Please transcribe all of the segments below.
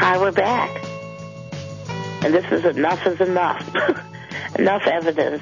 Hi, we're back. And this is Enough is Enough. Enough evidence,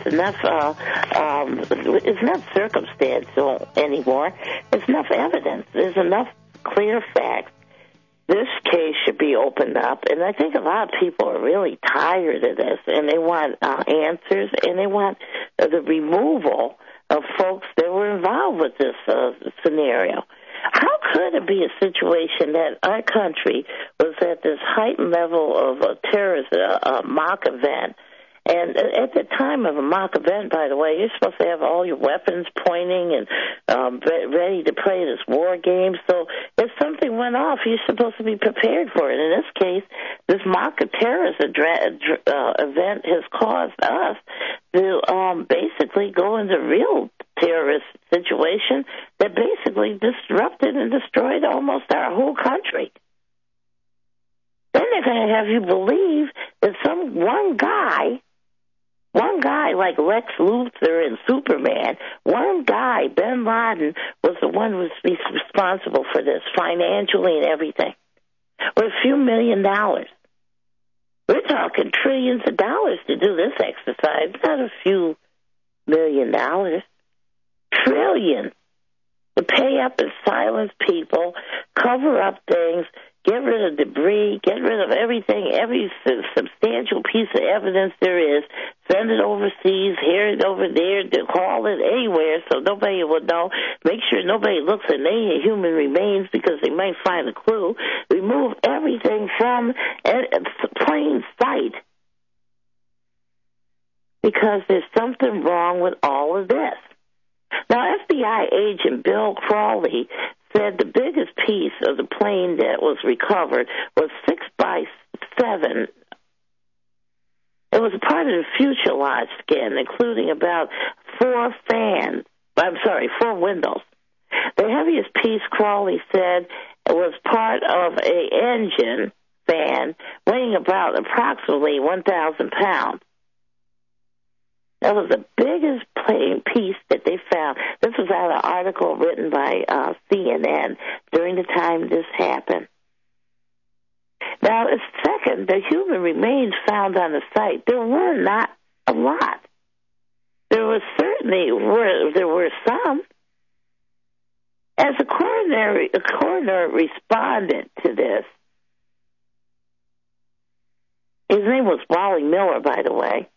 it's not circumstantial anymore. It's enough evidence. There's enough clear facts. This case should be opened up, and I think a lot of people are really tired of this, and they want answers, and they want the removal of folks that were involved with this scenario. How could it be a situation that our country was at this heightened level of a terrorist mock event? And at the time of a mock event, by the way, you're supposed to have all your weapons pointing and ready to play this war game. So if something went off, you're supposed to be prepared for it. In this case, this mock terrorist event has caused us to basically go into real terrorist situation that basically disrupted and destroyed almost our whole country. Then they're going to have you believe that one guy like Lex Luthor and Superman, one guy, Ben Laden, was the one who was responsible for this financially and everything, with a few $1 million. We're talking trillions of dollars to do this exercise, not a few $1 million. Trillions. To pay up and silence people, cover up things, get rid of debris, get rid of everything, every substantial piece of evidence there is, send it overseas, hear it over there, call it anywhere so nobody will know. Make sure nobody looks at any human remains because they might find a clue. Remove everything from plain sight because there's something wrong with all of this. Now, FBI agent Bill Crawley said the biggest piece of the plane that was recovered was 6x7. It was a part of the fuselage skin, including about 4 windows. The heaviest piece, Crawley said, was part of an engine fan weighing about approximately 1,000 pounds. That was the biggest piece that they found. This was out of an article written by CNN during the time this happened. Now, second, the human remains found on the site, there were not a lot. There were some. As a coroner responded to this, his name was Wally Miller, by the way.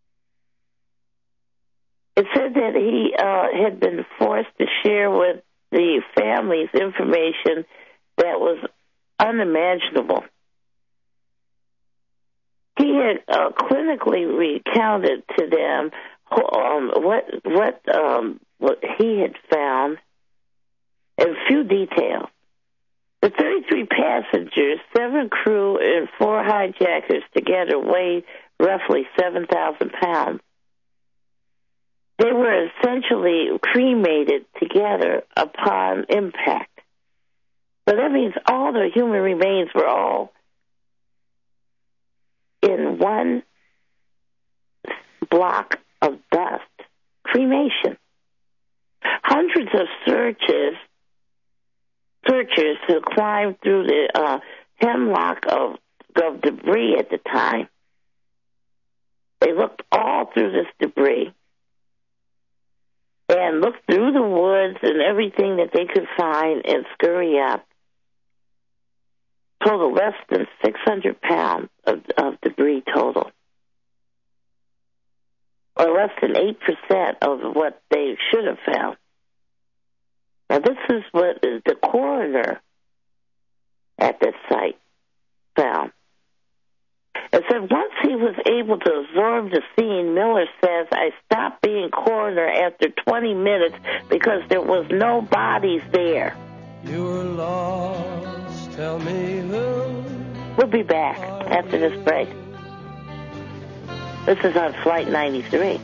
It said that he had been forced to share with the families information that was unimaginable. He had clinically recounted to them what he had found in few details. The 33 passengers, 7 crew, and 4 hijackers together weighed roughly 7,000 pounds. They were essentially cremated together upon impact. So that means all the human remains were all in one block of dust. Cremation. Hundreds of searchers who climbed through the hemlock of debris at the time. They looked all through this debris and looked through the woods and everything that they could find and scurry up. Total less than 600 pounds of debris total. Or less than 8% of what they should have found. Now this is what the coroner at this site found. It said once he was able to absorb the scene, Miller says, I stopped being coroner after 20 minutes because there was no bodies there. You were lost, tell me who. We'll be back after this break. This is on Flight 93.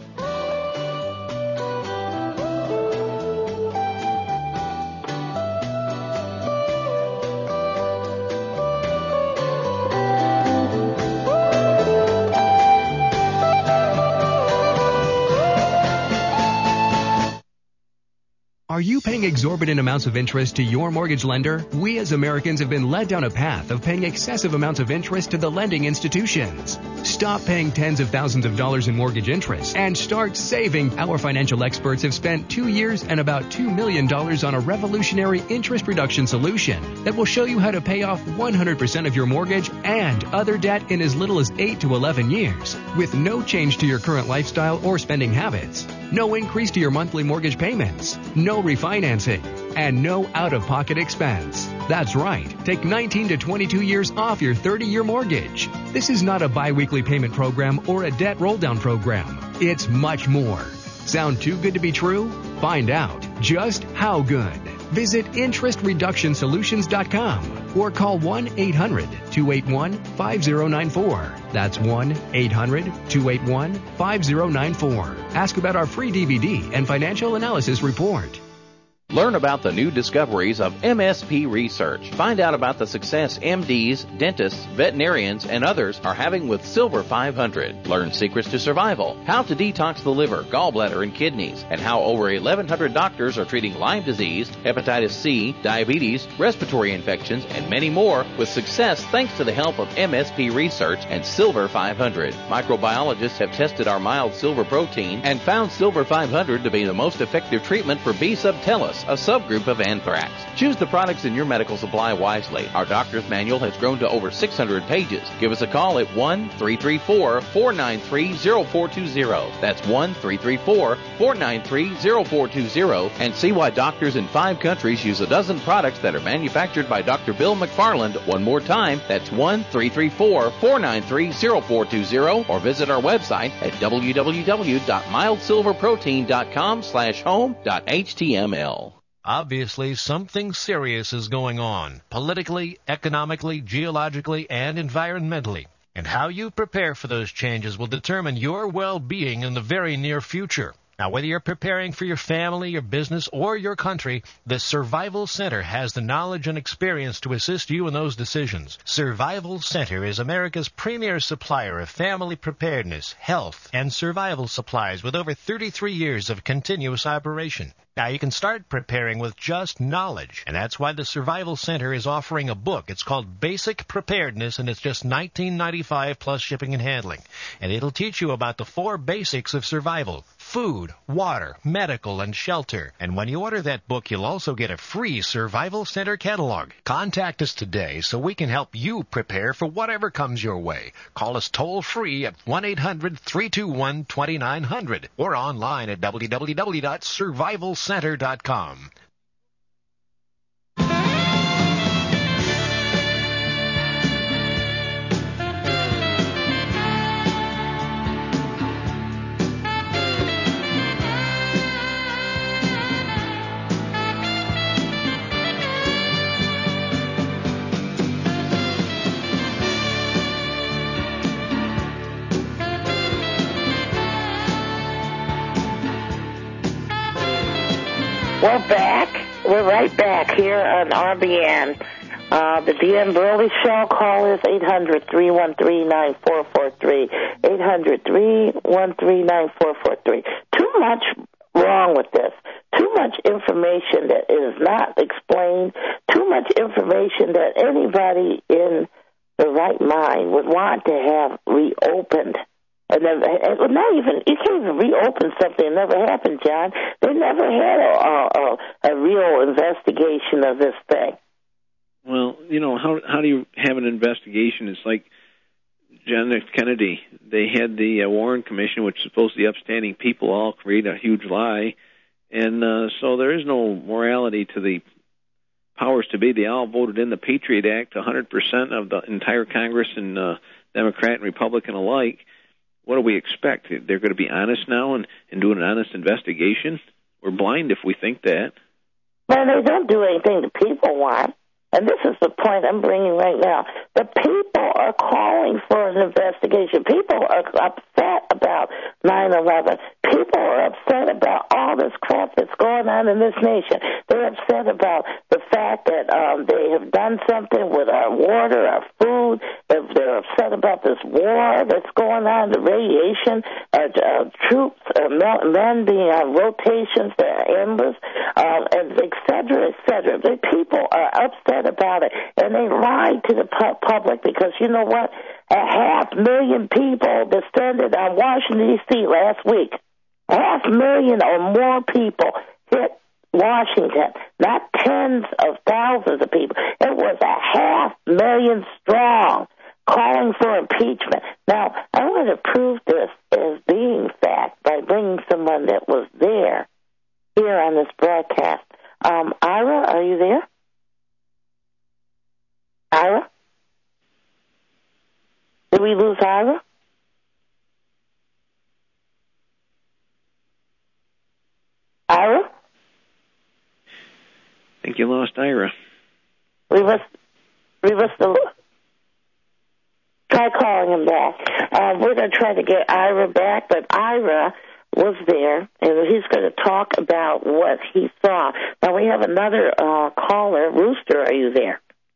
Are you paying exorbitant amounts of interest to your mortgage lender? We as Americans have been led down a path of paying excessive amounts of interest to the lending institutions. Stop paying tens of thousands of dollars in mortgage interest and start saving. Our financial experts have spent 2 years and about $2 million on a revolutionary interest reduction solution that will show you how to pay off 100% of your mortgage and other debt in as little as 8 to 11 years with no change to your current lifestyle or spending habits. No increase to your monthly mortgage payments, no refinancing, and no out-of-pocket expense. That's right. Take 19 to 22 years off your 30-year mortgage. This is not a bi-weekly payment program or a debt roll-down program. It's much more. Sound too good to be true? Find out just how good. Visit interestreductionsolutions.com or call 1-800-281-5094. That's 1-800-281-5094. Ask about our free DVD and financial analysis report. Learn about the new discoveries of MSP research. Find out about the success MDs, dentists, veterinarians, and others are having with Silver 500. Learn secrets to survival, how to detox the liver, gallbladder, and kidneys, and how over 1,100 doctors are treating Lyme disease, hepatitis C, diabetes, respiratory infections, and many more with success thanks to the help of MSP research and Silver 500. Microbiologists have tested our mild silver protein and found Silver 500 to be the most effective treatment for B. subtilis, a subgroup of anthrax. Choose the products in your medical supply wisely. Our doctor's manual has grown to over 600 pages. Give us a call at 1-334-493-0420. That's 1-334-493-0420 and see why doctors in 5 countries use a dozen products that are manufactured by Dr. Bill McFarland. One more time, that's 1-334-493-0420 or visit our website at www.mildsilverprotein.com/home.html. Obviously, something serious is going on, politically, economically, geologically, and environmentally. And how you prepare for those changes will determine your well-being in the very near future. Now, whether you're preparing for your family, your business, or your country, the Survival Center has the knowledge and experience to assist you in those decisions. Survival Center is America's premier supplier of family preparedness, health, and survival supplies with over 33 years of continuous operation. Now, you can start preparing with just knowledge, and that's why the Survival Center is offering a book. It's called Basic Preparedness, and it's just $19.95 plus shipping and handling. And it'll teach you about the 4 basics of survival: food, water, medical, and shelter. And when you order that book, you'll also get a free Survival Center catalog. Contact us today so we can help you prepare for whatever comes your way. Call us toll-free at 1-800-321-2900 or online at www.survivalcenter.com. We're back. We're right back here on RBN. The Deanne Burley Show. Call is 800-313-9443. 800-313-9443. Too much wrong with this. Too much information that is not explained. Too much information that anybody in the right mind would want to have reopened. And not even, you can't even reopen something that never happened, John. They never had a real investigation of this thing. Well, you know, how do you have an investigation? It's like John F. Kennedy. They had the Warren Commission, which is supposedly upstanding people, all create a huge lie. And so there is no morality to the powers to be. They all voted in the Patriot Act, 100% of the entire Congress, and Democrat and Republican alike. What do we expect? They're going to be honest now and do an honest investigation? We're blind if we think that. Well, they don't do anything the people want. And this is the point I'm bringing right now. The people are calling for an investigation. People are upset about 9/11. People are upset about all this crap that's going on in this nation. They're upset about the fact that they have done something with our water, our food, have They're upset about this war that's going on, the radiation, troops, men being on rotations that are endless, and et cetera, et cetera. The people are upset about it, and they lied to the public because, you know what? 500,000 people descended on Washington, D.C. last week. 500,000 or more people hit Washington, not tens of thousands of people. It was 500,000 strong calling for impeachment. Now, I want to prove this as being fact by bringing someone that was there here on this broadcast. Ira, are you there? Ira? Did we lose Ira? Ira? I think you lost Ira. We must try calling him back. We're going to try to get Ira back, but Ira was there, and he's going to talk about what he saw. Now, we have another caller. Rooster, are you there?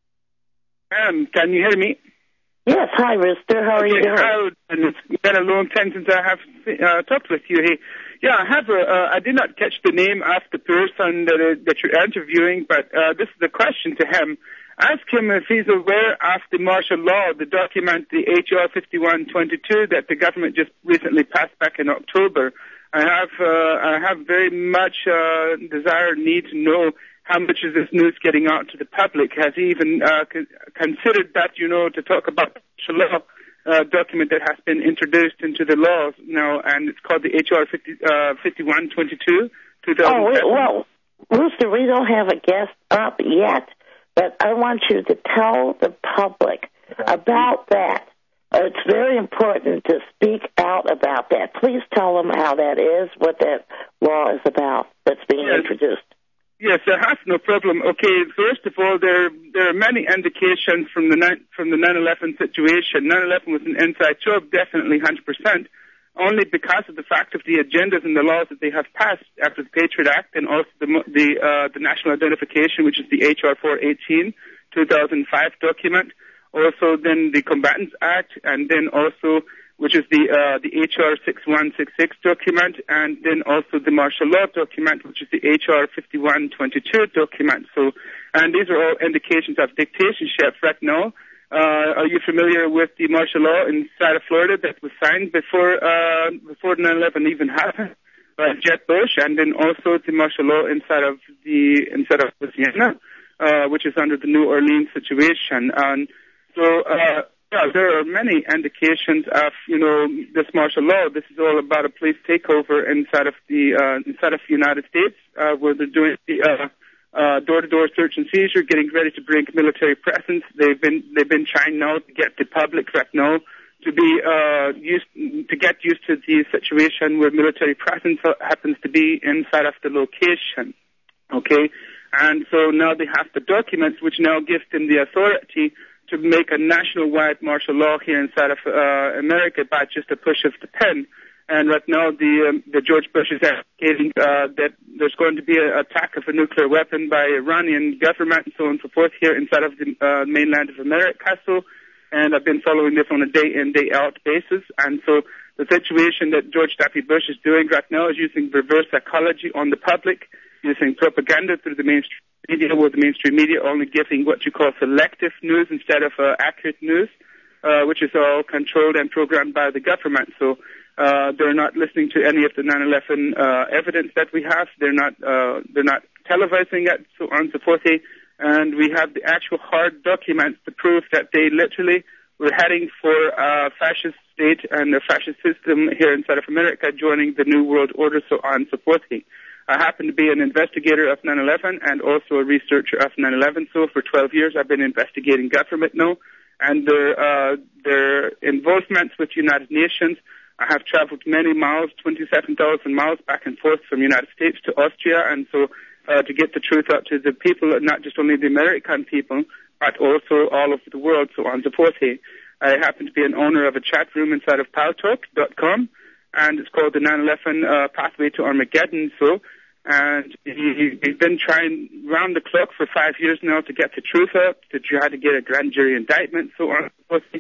Can you hear me? Yes. Hi, Rooster. How are you doing? It's been a long time since I have talked with you. Hey, yeah, I did not catch the name of the person that you're interviewing, but this is the question to him. Ask him if he's aware of the martial law, the document, the HR 5122 that the government just recently passed back in October. I have very much desire, need to know how much is this news getting out to the public. Has he even considered that, to talk about the martial law document that has been introduced into the laws now, and it's called the HR 5122, 2007? Oh, well, Rooster, we don't have a guest up yet. But I want you to tell the public about that. It's very important to speak out about that. Please tell them how that is, what that law is about that's being introduced. Yes, I have no problem. Okay, first of all, there are many indications from the 9/11 situation. 9/11 was an inside job, definitely 100%. Only because of the fact of the agendas and the laws that they have passed after the Patriot Act, and also the national identification, which is the HR 418, 2005 document, also then the Combatants Act, and then also, which is the HR 6166 document, and then also the martial law document, which is the HR 5122 document. So, and these are all indications of dictatorship right now. Are you familiar with the martial law inside of Florida that was signed before 9/11 even happened by Jeb Bush, and then also the martial law inside of Louisiana, which is under the New Orleans situation. And so, there are many indications of this martial law. This is all about a police takeover inside of the United States, where they're doing the door-to-door search and seizure, getting ready to bring military presence. They've been trying now to get the public right now to be get used to the situation where military presence happens to be inside of the location. Okay, and so now they have the documents, which now gives them the authority to make a national-wide martial law here inside of America by just a push of the pen. And right now, the George Bush is advocating that there's going to be an attack of a nuclear weapon by Iranian government and so on and so forth here inside of the mainland of America. So, and I've been following this on a day-in, day-out basis. And so the situation that George W. Bush is doing right now is using reverse psychology on the public, using propaganda through the mainstream media, with the mainstream media only giving what you call selective news instead of accurate news, which is all controlled and programmed by the government. So, they're not listening to any of the 9/11 evidence that we have. They're not televising it, so on and so forth. And we have the actual hard documents to prove that they literally were heading for a fascist state and a fascist system here inside of America, joining the New World Order, so on and so forth. I happen to be an investigator of 9/11 and also a researcher of 9/11. So for 12 years, I've been investigating government now and their involvements with United Nations. I have traveled many miles, 27,000 miles back and forth from the United States to Austria, and so to get the truth out to the people, not just only the American people, but also all over the world, so on and so forth. I happen to be an owner of a chat room inside of paltalk.com, and it's called the 9/11 Pathway to Armageddon. So, and he's been trying round the clock for 5 years now to get the truth out, to try to get a grand jury indictment, so on and so forth.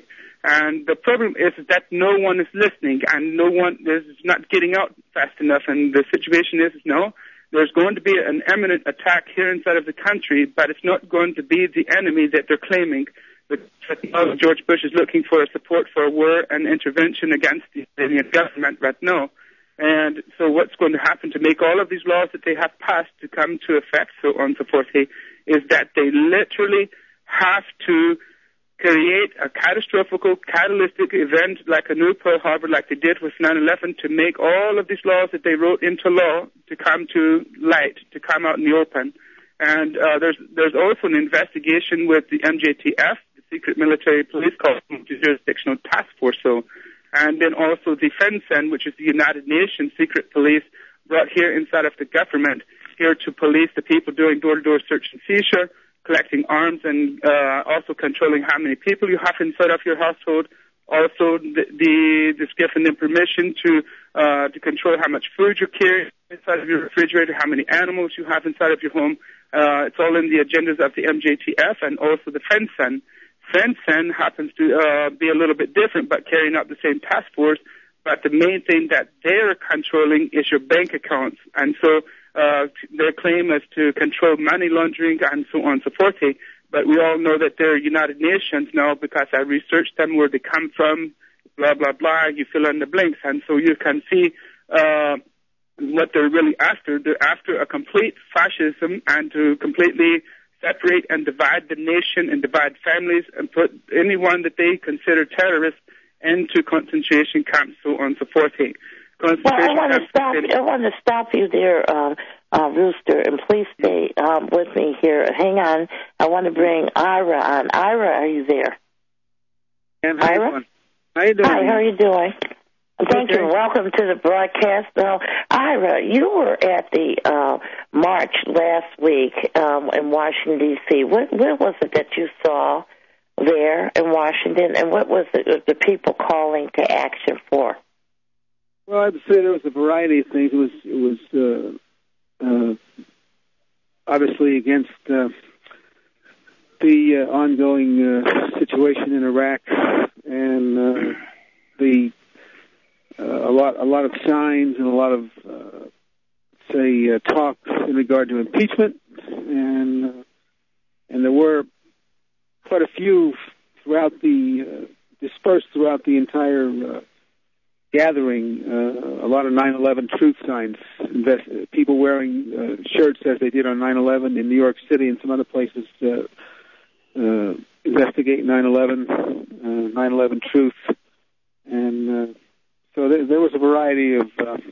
And the problem is that no one is listening, and no one is not getting out fast enough. And the situation is no, there's going to be an imminent attack here inside of the country, but it's not going to be the enemy that they're claiming. George Bush is looking for support for a war and intervention against the Iranian government right now. And so what's going to happen to make all of these laws that they have passed to come to effect, so on and so forth, is that they literally have to create a catastrophic, catalytic event like a new Pearl Harbor, like they did with 9/11, to make all of these laws that they wrote into law to come to light, to come out in the open. And there's also an investigation with the MJTF, the Secret Military Police Corps, Jurisdictional Task Force, and then also the FENCEN, which is the United Nations Secret Police, brought here inside of the government, here to police the people doing door-to-door search and seizure, collecting arms, and also controlling how many people you have inside of your household. Also, this giving them permission to control how much food you carry inside of your refrigerator, how many animals you have inside of your home. It's all in the agendas of the MJTF and also the FENCEN. FENCEN happens to be a little bit different, but carrying out the same task force. But the main thing that they're controlling is your bank accounts. And so their claim is to control money laundering and so on and so forth. But we all know that they're United Nations now because I researched them, where they come from, blah, blah, blah. You fill in the blanks. And so you can see what they're really after. They're after a complete fascism and to completely separate and divide the nation and divide families and put anyone that they consider terrorists into concentration camps, so on and so forth. Well, I want to stop you there, Rooster, and please stay with me here. Hang on. I want to bring Ira on. Ira, are you there? Ira? How you doing? Hi, how are you doing? Thank you. Welcome to the broadcast. Now, Ira, you were at the march last week in Washington, D.C. What was it that you saw there in Washington, and what was the people calling to action for? Well, I'd say there was a variety of things. It was obviously against the ongoing situation in Iraq, and a lot of signs and a lot of talk in regard to impeachment, and there were quite a few dispersed throughout the entire gathering. A lot of 9/11 truth signs, people wearing shirts as they did on 9/11 in New York City and some other places. Investigate 9/11, 9/11 truth, and so there was a variety of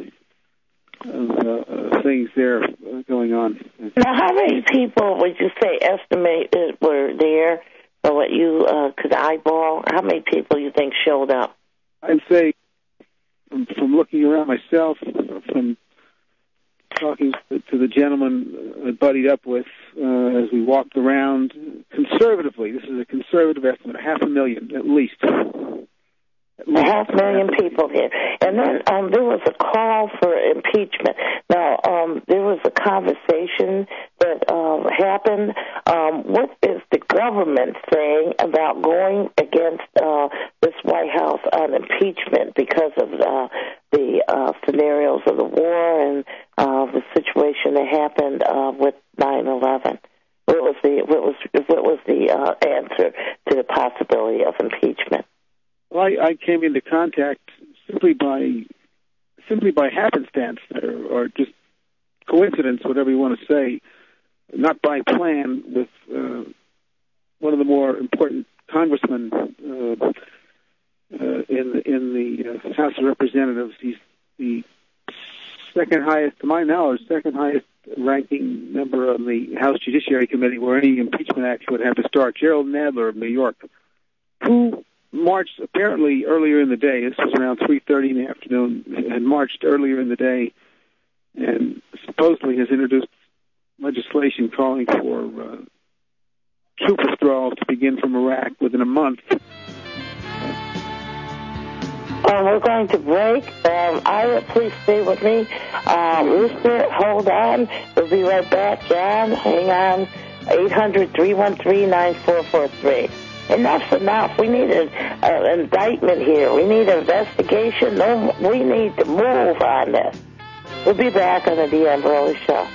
things there going on. Now, how many people would you say estimated were there, or what you could eyeball? How many people you think showed up? I'd say, from looking around myself, from talking to the gentleman I buddied up with as we walked around, conservatively, this is a conservative estimate, 500,000 at least. 500,000 people here. And then there was a call for impeachment. Now, there was a conversation that happened. What is the government saying about going against this White House on impeachment because of the scenarios of the war and the situation that happened with 9/11? What was the answer to the possibility of impeachment? Well, I came into contact simply by happenstance or just coincidence, whatever you want to say, not by plan, with one of the more important congressmen in the House of Representatives. He's the second highest, to my knowledge, second highest ranking member of the House Judiciary Committee where any impeachment action would have to start, Gerald Nadler of New York, who marched apparently earlier in the day. This was around 3:30 in the afternoon, and marched earlier in the day, and supposedly has introduced legislation calling for troop withdrawal to begin from Iraq within a month. We're going to break. Ira, please stay with me. Rooster, hold on. We'll be right back. John, hang on. 800-313-9443. Enough's enough. We need an indictment here. We need an investigation. No, we need to move on this. We'll be back on the Dee Ambrose Show.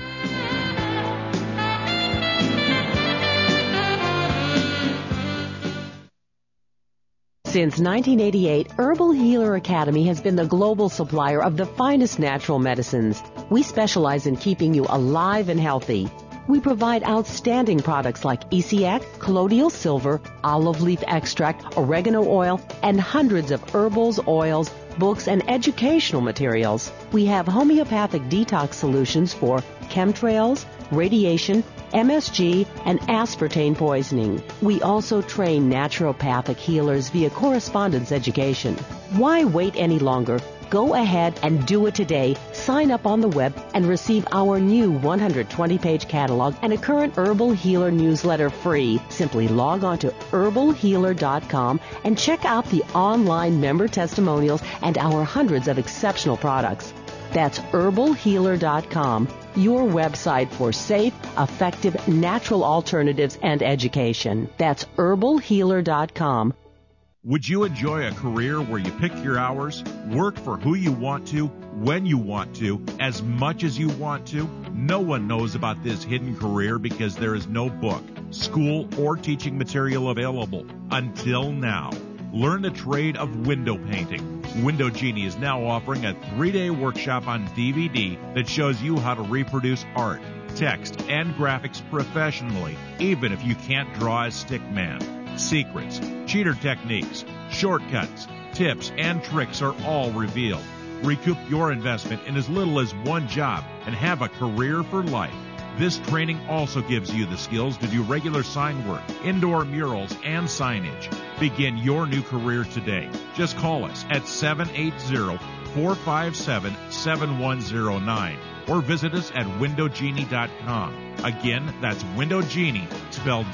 Since 1988, Herbal Healer Academy has been the global supplier of the finest natural medicines. We specialize in keeping you alive and healthy. We provide outstanding products like ECX, colloidal silver, olive leaf extract, oregano oil, and hundreds of herbals, oils, books, and educational materials. We have homeopathic detox solutions for chemtrails, radiation, MSG, and aspartame poisoning. We also train naturopathic healers via correspondence education. Why wait any longer? Go ahead and do it today. Sign up on the web and receive our new 120-page catalog and a current Herbal Healer newsletter free. Simply log on to herbalhealer.com and check out the online member testimonials and our hundreds of exceptional products. That's herbalhealer.com, your website for safe, effective, natural alternatives and education. That's herbalhealer.com. Would you enjoy a career where you pick your hours, work for who you want to, when you want to, as much as you want to? No one knows about this hidden career because there is no book, school, or teaching material available until now. Learn the trade of window painting. Window Genie is now offering a 3-day workshop on DVD that shows you how to reproduce art, text, and graphics professionally, even if you can't draw a stick man. Secrets, cheater techniques, shortcuts, tips, and tricks are all revealed. Recoup your investment in as little as one job and have a career for life. This training also gives you the skills to do regular sign work, indoor murals, and signage. Begin your new career today. Just call us at 780-457-7109 or visit us at windowgenie.com. Again, that's Window Genie, spelled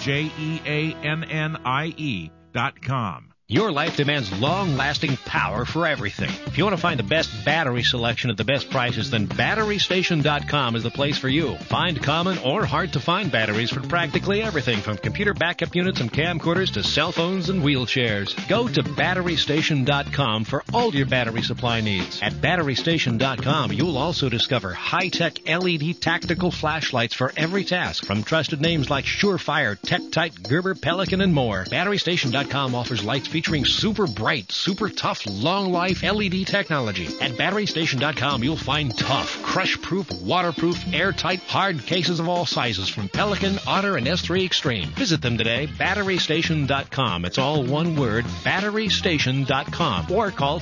JEANNIE.com. Your life demands long-lasting power for everything. If you want to find the best battery selection at the best prices, then BatteryStation.com is the place for you. Find common or hard-to-find batteries for practically everything, from computer backup units and camcorders to cell phones and wheelchairs. Go to BatteryStation.com for all your battery supply needs. At BatteryStation.com, you'll also discover high-tech LED tactical flashlights for every task, from trusted names like Surefire, TechTite, Gerber, Pelican, and more. BatteryStation.com offers lights featuring super bright, super tough, long-life LED technology. At BatteryStation.com, you'll find tough, crush-proof, waterproof, airtight, hard cases of all sizes from Pelican, Otter, and S3 Extreme. Visit them today, BatteryStation.com. It's all one word, BatteryStation.com. Or call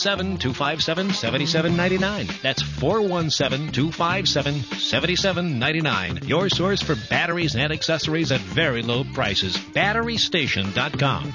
417-257-7799. That's 417-257-7799. Your source for batteries and accessories at very low prices. BatteryStation.com.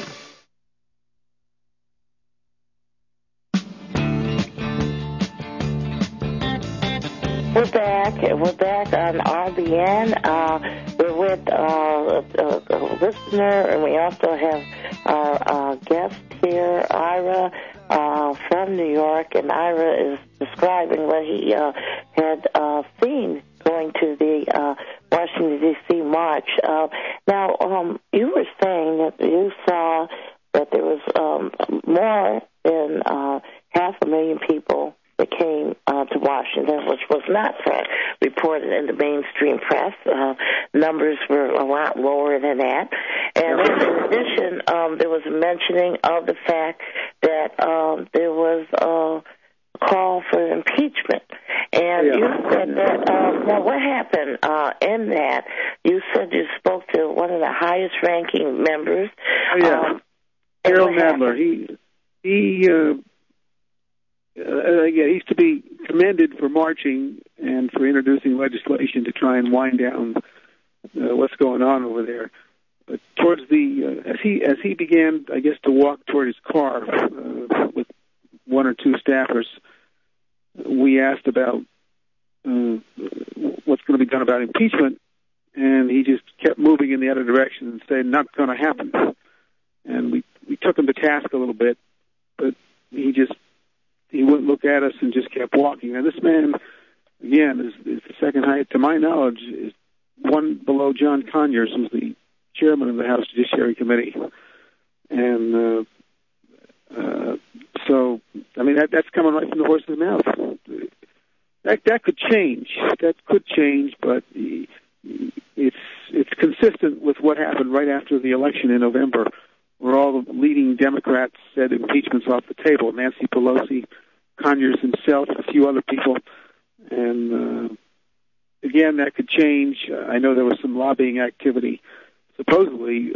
We're back on RBN. We're with a listener, and we also have our guest here, Ira, from New York, and Ira is describing what he had seen going to the Washington, D.C. march. Now, you were saying that you saw that there was more than 500,000 people that came to Washington, which was not reported in the mainstream press. Numbers were a lot lower than that. And in addition, there was a mentioning of the fact that there was a call for impeachment. And you said that, well, what happened in that? You said you spoke to one of the highest-ranking members. Harold Nadler. He's to be commended for marching and for introducing legislation to try and wind down what's going on over there. But towards as he began, I guess, to walk toward his car with one or two staffers, we asked about what's going to be done about impeachment, and he just kept moving in the other direction and said, "Not going to happen." And we took him to task a little bit, but he wouldn't look at us and just kept walking. Now, this man, again, is the second highest, to my knowledge, is one below John Conyers, who's the chairman of the House Judiciary Committee. And so, I mean, that's coming right from the horse's mouth. That could change. That could change, but it's consistent with what happened right after the election in November, where all the leading Democrats said impeachment's off the table. Nancy Pelosi, Conyers himself, a few other people. And again, that could change. I know there was some lobbying activity. Supposedly,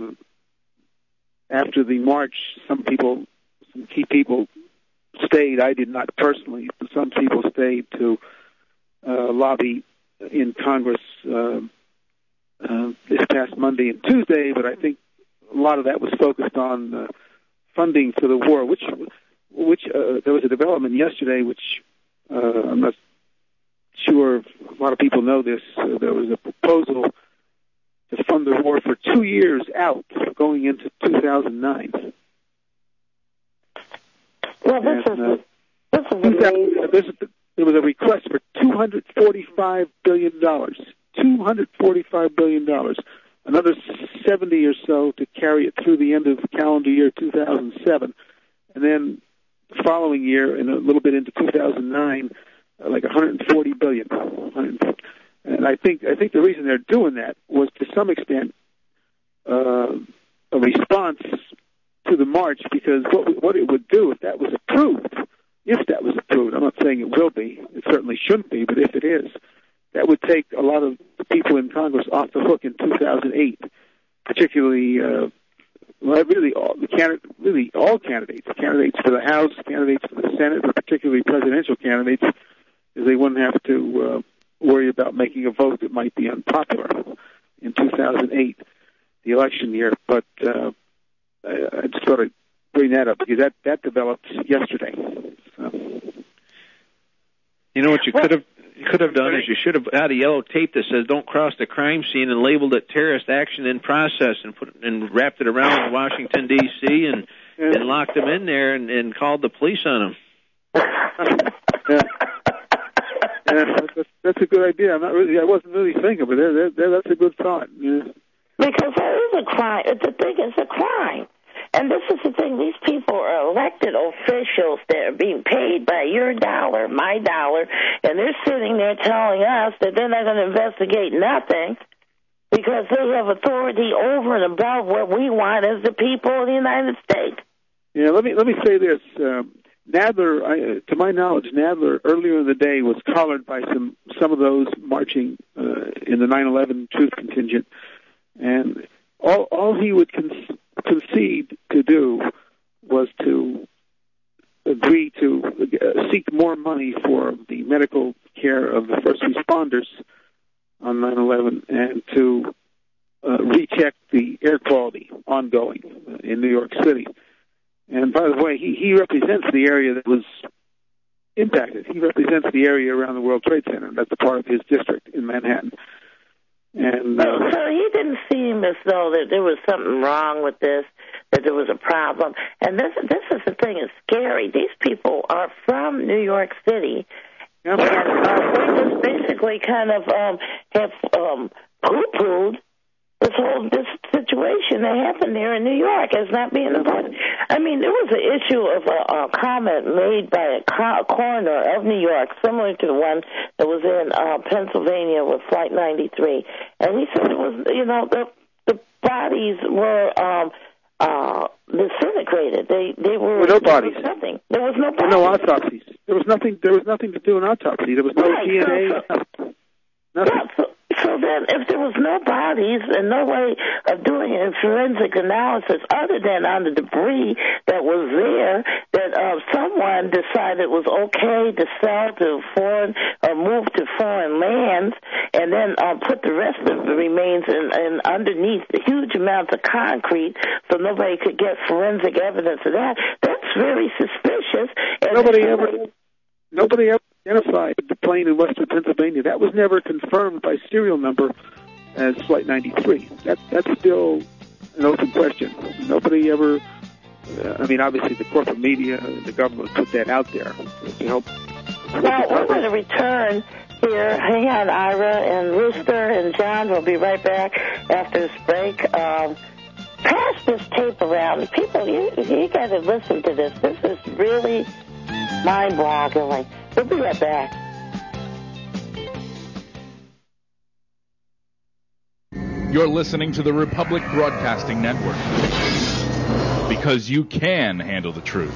after the march, some key people stayed. I did not personally, but some people stayed to lobby in Congress this past Monday and Tuesday, but I think a lot of that was focused on funding for the war, which there was a development yesterday, which I'm not sure if a lot of people know this. There was a proposal to fund the war for 2 years out, going into 2009. Well, this is amazing. There was a request for $245 billion. $245 billion. Another 70 or so to carry it through the end of calendar year 2007. And then the following year, and a little bit into 2009, like $140 billion. And I think the reason they're doing that was, to some extent, a response to the march, because what it would do if that was approved, I'm not saying it will be, it certainly shouldn't be, but if it is, that would take a lot of the people in Congress off the hook in 2008, particularly, all candidates for the House, candidates for the Senate, but particularly presidential candidates, because they wouldn't have to worry about making a vote that might be unpopular in 2008, the election year. But I just thought I'd bring that up because that developed yesterday. So. You know what you could have done is you should have had a yellow tape that says "Don't cross the crime scene" and labeled it "terrorist action in process" and wrapped it around Washington D.C. and locked them in there and called the police on them. That's a good idea. I wasn't really thinking, but that's a good thought. Yeah. Because there is a crime. The thing is a crime. And this is the thing. These people are elected officials that are being paid by your dollar, my dollar, and they're sitting there telling us that they're not going to investigate nothing because they have authority over and above what we want as the people of the United States. Yeah, let me say this. Nadler, to my knowledge, Nadler earlier in the day was collared by some of those marching in the 9/11 Truth Contingent, and all he would concede to do was to agree to seek more money for the medical care of the first responders on 9/11 and to recheck the air quality ongoing in New York City. And by the way, he represents the area that was impacted. He represents the area around the World Trade Center. That's a part of his district in Manhattan. And so he didn't seem as though that there was something wrong with this, that there was a problem. And this is the thing, it's scary. These people are from New York City, and they just basically kind of have poo-pooed this situation that happened there in New York as not being important. I mean, there was an issue of a comment made by a coroner of New York, similar to the one that was in Pennsylvania with Flight 93. And he said it was, the bodies were disintegrated. They were no bodies. Nothing. There was no bodies. No autopsies. There was nothing to do an autopsy. There was no DNA. Nothing. Yeah, so then, if there was no bodies and no way of doing a forensic analysis other than on the debris that was there, that someone decided it was okay to sell to foreign or move to foreign lands, and then put the rest of the remains in underneath the huge amounts of concrete, so nobody could get forensic evidence of that. That's very suspicious. And Nobody ever identified the plane in western Pennsylvania. That was never confirmed by serial number as Flight 93. That's still an open question. Nobody ever, obviously the corporate media and the government put that out there to help. Well, we're going to return here. Hang on, Ira and Rooster and John. We'll be right back after this break. Pass this tape around. People, you got to listen to this. This is really mind-boggling. We'll be right back. You're listening to the Republic Broadcasting Network, because you can handle the truth.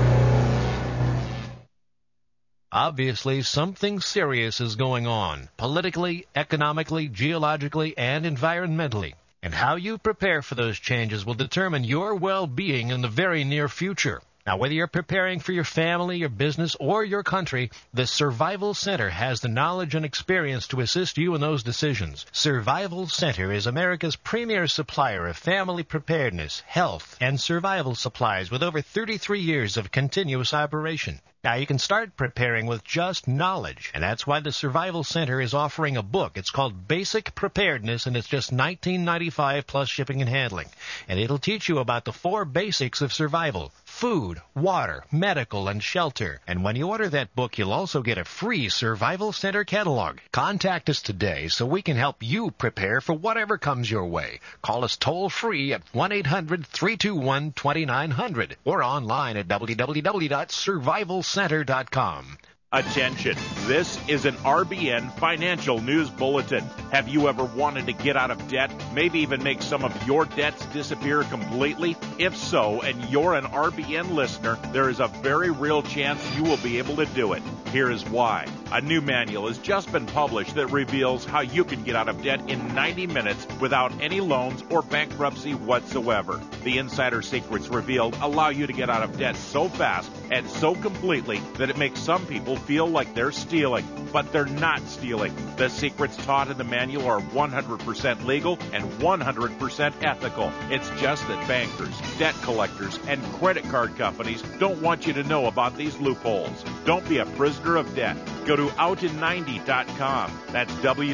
Obviously, something serious is going on, politically, economically, geologically, and environmentally. And how you prepare for those changes will determine your well-being in the very near future. Now, whether you're preparing for your family, your business, or your country, the Survival Center has the knowledge and experience to assist you in those decisions. Survival Center is America's premier supplier of family preparedness, health, and survival supplies with over 33 years of continuous operation. Now, you can start preparing with just knowledge, and that's why the Survival Center is offering a book. It's called Basic Preparedness, and it's just $19.95 plus shipping and handling. And it'll teach you about the 4 basics of survival: food, water, medical, and shelter. And when you order that book, you'll also get a free Survival Center catalog. Contact us today so we can help you prepare for whatever comes your way. Call us toll-free at 1-800-321-2900 or online at www.survivalcenter.com. Attention, this is an RBN Financial News Bulletin. Have you ever wanted to get out of debt, maybe even make some of your debts disappear completely? If so, and you're an RBN listener, there is a very real chance you will be able to do it. Here is why. A new manual has just been published that reveals how you can get out of debt in 90 minutes without any loans or bankruptcy whatsoever. The insider secrets revealed allow you to get out of debt so fast and so completely that it makes some people feel like they're stealing, but they're not stealing. The secrets taught in the manual are 100% legal and 100% ethical. It's just that bankers, debt collectors, and credit card companies don't want you to know about these loopholes. Don't be a prisoner of debt. Go to outin90.com. That's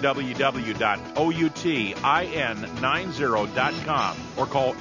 www.outin90.com or call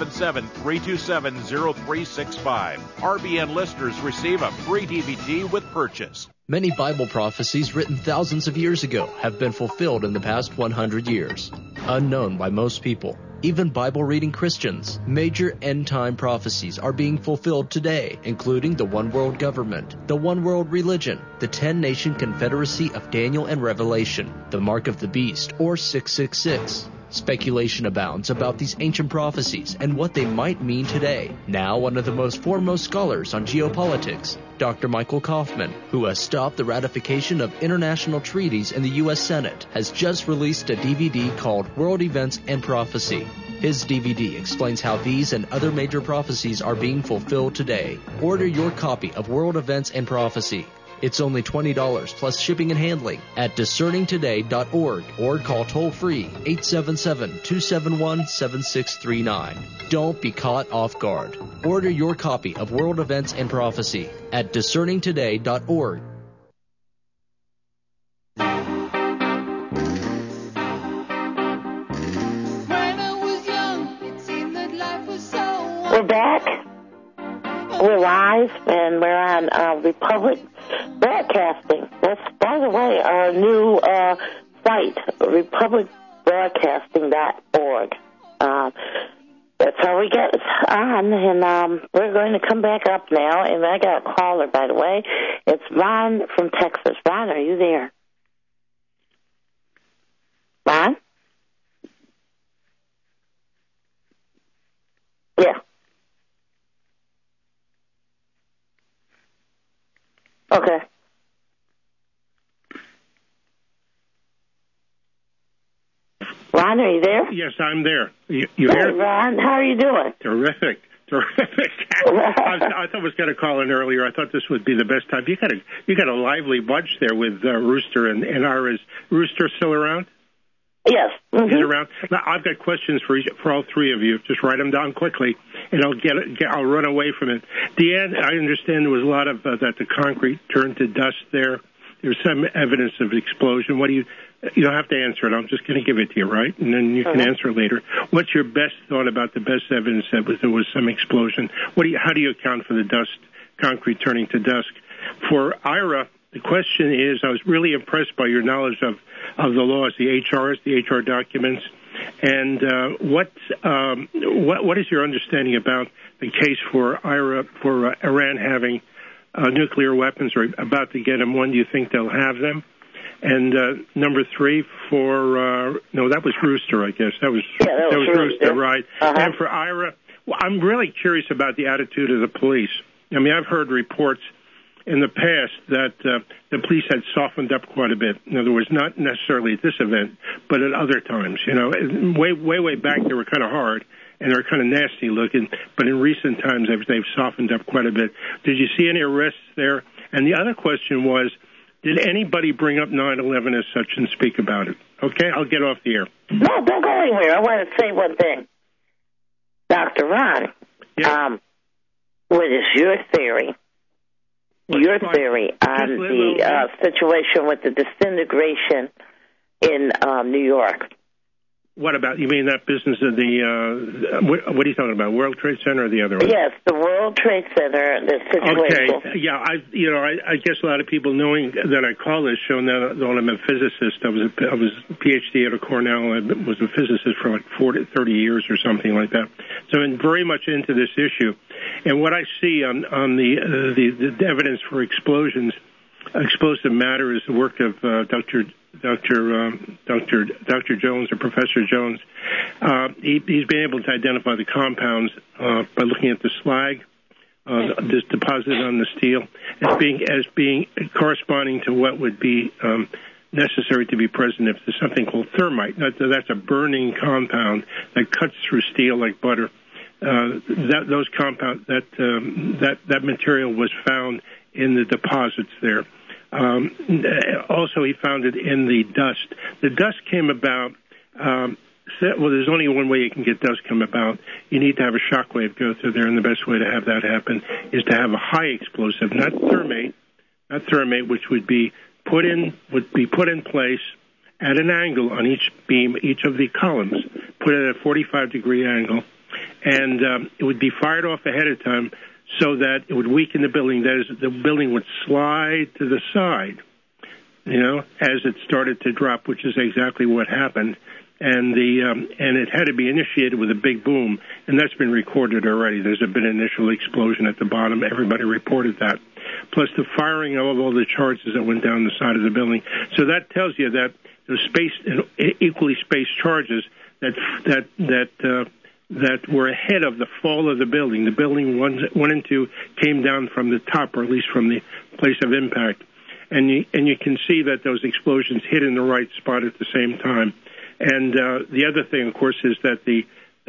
877-327-0365. RBN listeners receive a free DVD with purchase. Many Bible prophecies written thousands of years ago have been fulfilled in the past 100 years. Unknown by most people, even Bible-reading Christians, major end-time prophecies are being fulfilled today, including the one world government, the one world religion, the 10-nation confederacy of Daniel and Revelation, the mark of the beast, or 666. Speculation abounds about these ancient prophecies and what they might mean today. Now, one of the most foremost scholars on geopolitics, Dr. Michael Kaufman, who has stopped the ratification of international treaties in the U.S. Senate, has just released a DVD called World Events and Prophecy. His DVD explains how these and other major prophecies are being fulfilled today. Order your copy of World Events and Prophecy. It's only $20 plus shipping and handling at discerningtoday.org or call toll-free 877-271-7639. Don't be caught off guard. Order your copy of World Events and Prophecy at discerningtoday.org. We're back. We're live, and we're on Republic Broadcasting. That's, by the way, our new site, republicbroadcasting.org. That's how we get on, and we're going to come back up now, and I got a caller, by the way. It's Ron from Texas. Ron, are you there? Ron? Yeah. Okay. Ron, are you there? Yes, I'm there. You hey, here? Ron, how are you doing? Terrific. I thought I was going to call in earlier. I thought this would be the best time. You got a lively bunch there with Rooster and Ira. Is Rooster still around? Yes. Mm-hmm. He's around. Now, I've got questions for all three of you. Just write them down quickly, and I'll run away from it. Deanne, I understand there was a lot of that the concrete turned to dust there. There's some evidence of explosion. What do you don't have to answer it. I'm just going to give it to you, right? And then you can answer it later. What's your best thought about the best evidence that there was some explosion? How do you account for the dust, concrete turning to dust? For Ira, The question is, I was really impressed by your knowledge of the laws, the HR documents, and what is your understanding about the case for Iran having nuclear weapons or about to get them? When do you think they'll have them? And number 3 for that was Rooster, I guess. That was Rooster, right? And for Ira, well, I'm really curious about the attitude of the police. I mean, I've heard reports in the past that the police had softened up quite a bit. In other words, not necessarily at this event, but at other times. You know, way back they were kind of hard and they're kind of nasty looking. But in recent times they've softened up quite a bit. Did you see any arrests there? And the other question was, did anybody bring up 9/11 as such and speak about it? Okay, I'll get off the air. No, don't go anywhere. I want to say one thing. Dr. Ron, what is your theory? Your theory on the situation with the disintegration in New York? What about, you mean that business of the, what are you talking about, World Trade Center or the other one? Yes, the World Trade Center, the situation. Okay, yeah, I guess a lot of people knowing that I call this show now that I'm a physicist. I was a PhD at Cornell. I was a physicist for like 30 years or something like that. So I'm very much into this issue. And what I see on the evidence for explosions, explosive matter is the work of Dr. Jones or Professor Jones. He's been able to identify the compounds by looking at the slag, this deposit on the steel, as being corresponding to what would be necessary to be present if there's something called thermite. That's a burning compound that cuts through steel like butter. That material was found in the deposits there. Also, he found it in the dust. The dust came about. There's only one way you can get dust come about. You need to have a shock wave go through there, and the best way to have that happen is to have a high explosive, not thermate, which would be put in place at an angle on each beam, each of the columns, put it at a 45-degree angle, and it would be fired off ahead of time, so that it would weaken the building. That is, the building would slide to the side, as it started to drop, which is exactly what happened. And it had to be initiated with a big boom, and that's been recorded already. There's been an initial explosion at the bottom. Everybody reported that. Plus the firing of all the charges that went down the side of the building. So that tells you that there's equally spaced charges that were ahead of the fall of the building. The building 1 and 2 came down from the top, or at least from the place of impact. And you can see that those explosions hit in the right spot at the same time. And the other thing, of course, is that the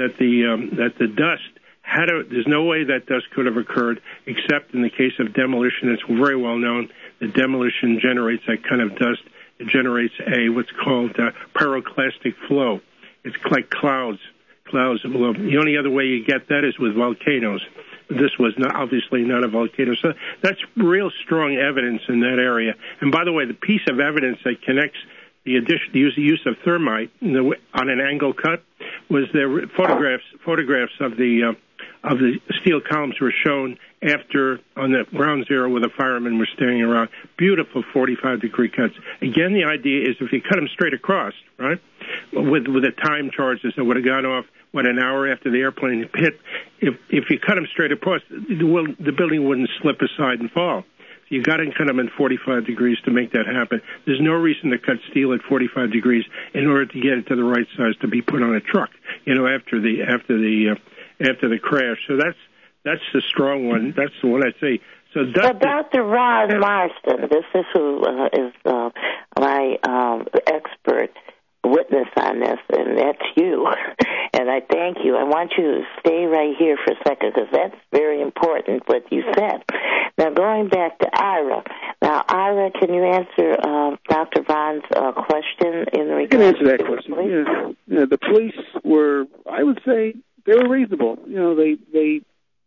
dust there's no way that dust could have occurred except in the case of demolition. It's very well known that demolition generates that kind of dust. It generates what's called pyroclastic flow. It's like clouds of lava. The only other way you get that is with volcanoes. This was obviously not a volcano. So that's real strong evidence in that area. And by the way, the piece of evidence that connects the use of thermite on an angle cut was there photographs of the steel columns were shown after on the ground zero where the firemen were standing around. Beautiful 45-degree cuts. Again, the idea is if you cut them straight across, right, with the time charges that would have gone off, an hour after the airplane hit, if you cut them straight across, the building wouldn't slip aside and fall. So you got to cut them in 45 degrees to make that happen. There's no reason to cut steel at 45 degrees in order to get it to the right size to be put on a truck, after the crash. So that's the strong one. That's the one I say. So Dr. Ron Marston, this is who is my expert witness on this, and that's you. And I thank you. I want you to stay right here for a second because that's very important what you said. Now, going back to Ira. Now, Ira, can you answer Dr. Ron's question in regards? I can answer that question. Yeah, the police were, I would say, they were reasonable. They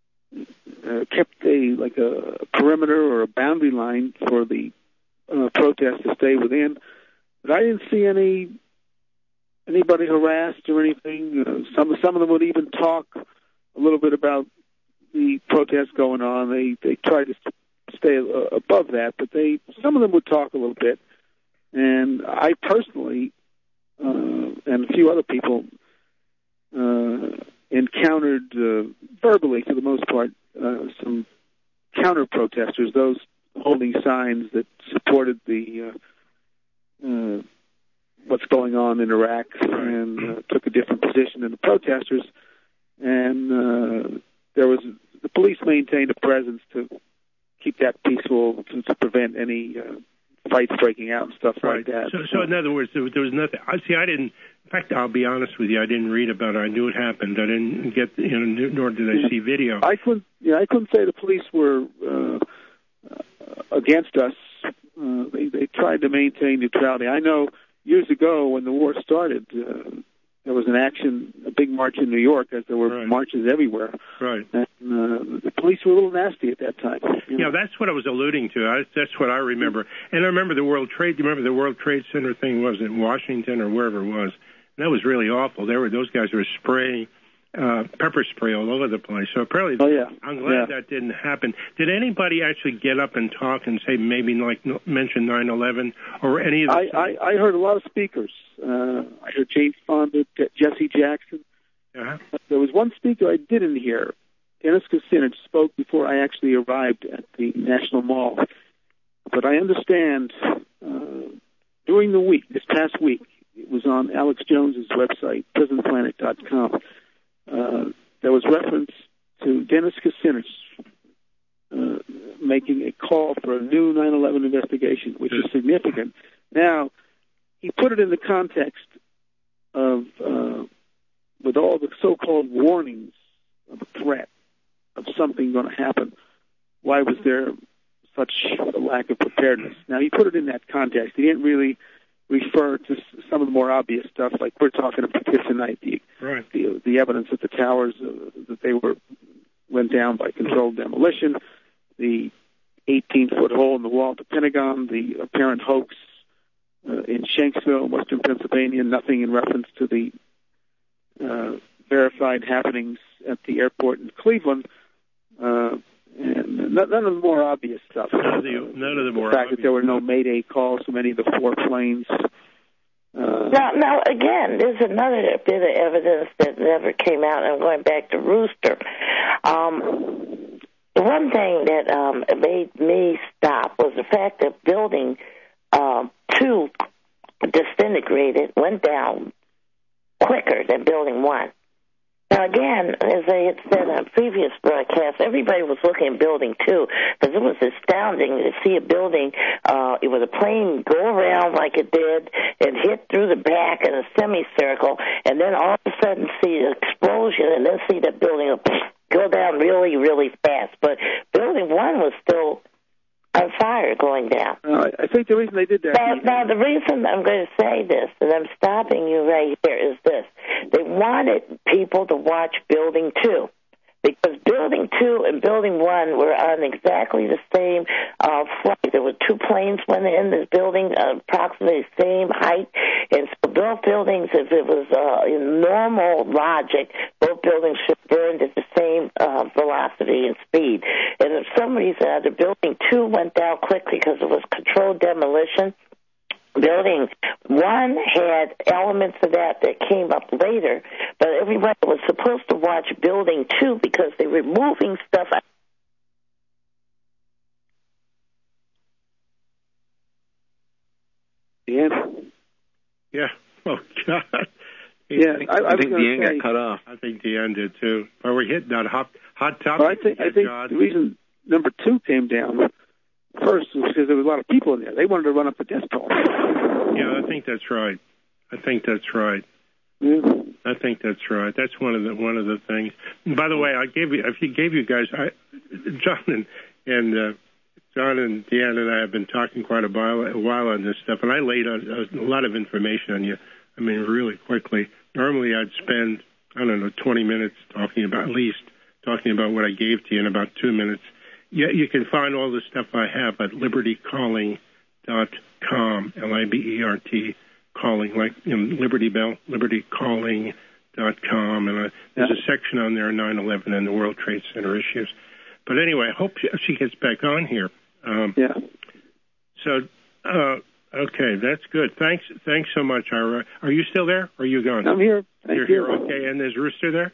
kept a perimeter or a boundary line for the protest to stay within. But I didn't see anybody harassed or anything. Some of them would even talk a little bit about the protests going on. They tried to stay above that, but some of them would talk a little bit. And I personally, and a few other people, encountered verbally, for the most part, some counter-protesters, those holding signs that supported the what's going on in Iraq and took a different position than the protesters. And the police maintained a presence to keep that peaceful, to prevent any fights breaking out and stuff like that. So in other words, there was nothing. I didn't. In fact, I'll be honest with you. I didn't read about it. I knew it happened. I didn't get, nor did I see video. I couldn't say the police were against us. They tried to maintain neutrality. I know years ago when the war started, there was a big march in New York, as there were marches everywhere. Right. And the police were a little nasty at that time. Yeah, that's what I was alluding to. That's what I remember. And I remember the World Trade Center thing was in Washington or wherever it was. And that was really awful. Those guys were spraying pepper spray all over the place. So apparently, I'm glad that didn't happen. Did anybody actually get up and talk and say maybe mention 9/11 or any of the? I heard a lot of speakers. I heard James Fonda, Jesse Jackson. Uh-huh. There was one speaker I didn't hear. Dennis Kucinich spoke before I actually arrived at the National Mall. But I understand during the week, this past week, it was on Alex Jones's website, prisonplanet.com. There was reference to Dennis Kucinich making a call for a new 9/11 investigation, which is significant. Now, he put it in the context of, with all the so-called warnings of a threat, of something going to happen, why was there such a lack of preparedness? Now, he put it in that context. He didn't really refer to some of the more obvious stuff, like we're talking about here tonight, the evidence that the towers that they went down by controlled demolition, the 18-foot hole in the wall at the Pentagon, the apparent hoax in Shanksville, Western Pennsylvania, nothing in reference to the verified happenings at the airport in Cleveland, and none of the more obvious stuff. None of the more the fact obvious that there were no Mayday calls from any of the 4 planes. Now, again, there's another bit of evidence that never came out. I'm going back to Rooster. The one thing that made me stop was the fact that Building 2 disintegrated, went down quicker than Building 1. Now, again, as I had said on previous broadcasts, everybody was looking at Building 2 because it was astounding to see a building with a plane go around like it did and hit through the back in a semicircle, and then all of a sudden see an explosion and then see that building go down really, really fast. But Building 1 was still on fire going down. I think the reason they did that... Now, the reason I'm going to say this, and I'm stopping you right here, is this. They wanted people to watch Building 2, because Building 2 and Building 1 were on exactly the same flight. There were 2 planes went in this building, approximately the same height, and so both buildings, if it was in normal logic, both buildings should burn at the same velocity and speed. And for some reason, either Building 2 went down quickly because it was controlled demolition. Building 1 had elements of that came up later, but everybody was supposed to watch Building 2 because they were moving stuff out. Yeah. Oh, God. Yeah, I think the end got cut off. I think the end did, too. But we're hitting on hot topic. Well, I think the reason number 2 came down first was because there was a lot of people in there. They wanted to run up the death toll. Yeah, I think that's right. Yeah. I think that's right. That's one of the things. And by the way, I gave you guys, John and Deanna and I have been talking quite a while on this stuff, and I laid on a lot of information on you. I mean, really quickly. Normally, I'd spend 20 minutes talking about what I gave to you in about 2 minutes. Yeah, you can find all the stuff I have at libertycalling.com, LIBERT, calling, like Liberty Bell, libertycalling.com, and there's a section on there, 9/11 and the World Trade Center issues. But anyway, I hope she gets back on here. Yeah. So, okay, that's good. Thanks so much, Ira. Are you still there, or are you gone? I'm here. You're here, okay. And is Rooster there?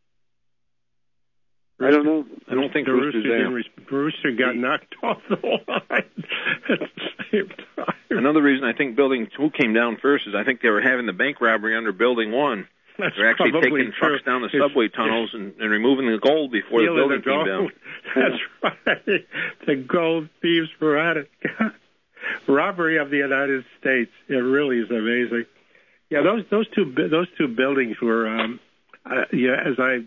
I don't know. I don't think the Rooster's there. Rooster got knocked off the line at the same time. Another reason I think Building 2 came down first is I think they were having the bank robbery under Building 1. They're actually taking trucks down the subway tunnels and removing the gold before the building came down. That's right. The gold thieves were at it. Robbery of the United States. It really is amazing. Yeah, those two buildings were. As I